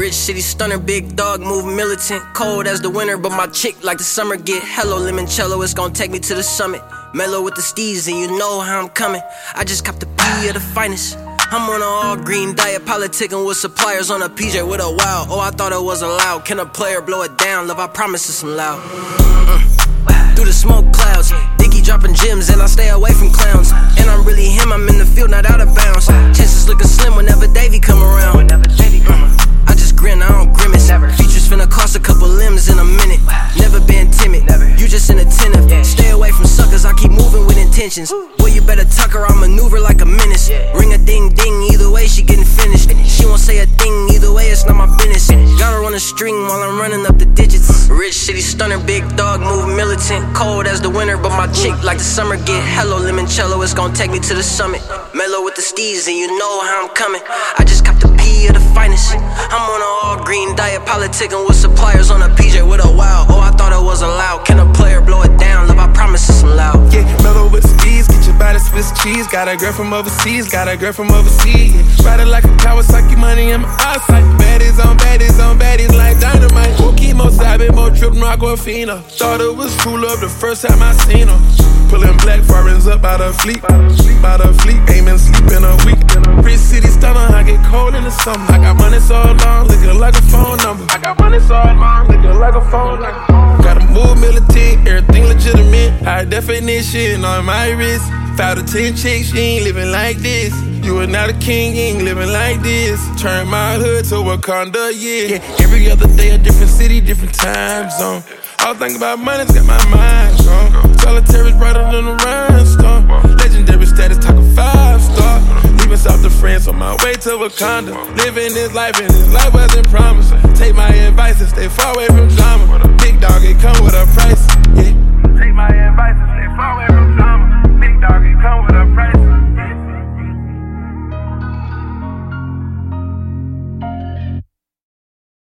Rich city stunner, big dog, move militant. Cold as the winter, but my chick like the summer. Get hello limoncello, it's gon' take me to the summit. Mellow with the steez and you know how I'm coming. I just copped the P of the finest. I'm on an all green diet, politicking with suppliers on a PJ with a wow. Oh, I thought it was allowed. Can a player blow it down? Love, I promise it's some loud. Through the smoke clouds, Diggy dropping gems and I stay away from clowns. And I'm really him, I'm in the field, not out of bounds. Chances looking slim whenever Davey come around. I just grin, I don't grimace. Features finna cost a couple limbs in a minute. Never been timid, you just inattentive. Stay away from suckers, I keep moving with intentions. Boy, you better tuck her, I'll maneuver like a menace. Ring a ding ding, either way she getting finished. She won't say a thing, either way it's not my business. Got her on a string while I'm running up the digits. Rich city stunner, big dog, move militant. Cold as the winter, but my chick like the summer. Get hello limoncello, it's gon' take me to the summit. Mellow with the steez and you know how I'm coming. I just copped the P of the finest. I'm on an all green diet, politicking with suppliers on a PJ with a wow. Oh, I thought it was allowed. Can a player blow it down? Love, I promise it's some loud. Yeah, mellow with the steez, get your body Swiss cheese. Got a girl from overseas, got a girl from overseas. Ride it like a Kawasaki, money in my eyesight. Baddies on baddies on baddies like dynamite. More chemo, sabe, more trip, no Aquafina. Thought it was true love the first time I seen her. Pulling black foreigns up out of fleet. Out of fleet, aiming sleep in a week. Rich city stunner, I get cold in the summer. I got money so long, looking like a phone number. I got money so long, looking like a phone number. Gotta move militant, everything legitimate. High definition on my wrist. 5 to 10 chicks, she ain't living like this. You are not a king, you ain't living like this. Turn my hood to Wakanda, yeah. Every other day a different city, different time zone. All thinking about money's got my mind gone. Solitary's brighter than a rhinestone. Legendary status, talking 5-star. Leaving South to France on my way to Wakanda. Living this life and this life wasn't promised. Take my advice and stay far away from drama. Big dog, it come with a price, yeah. Take my advice and stay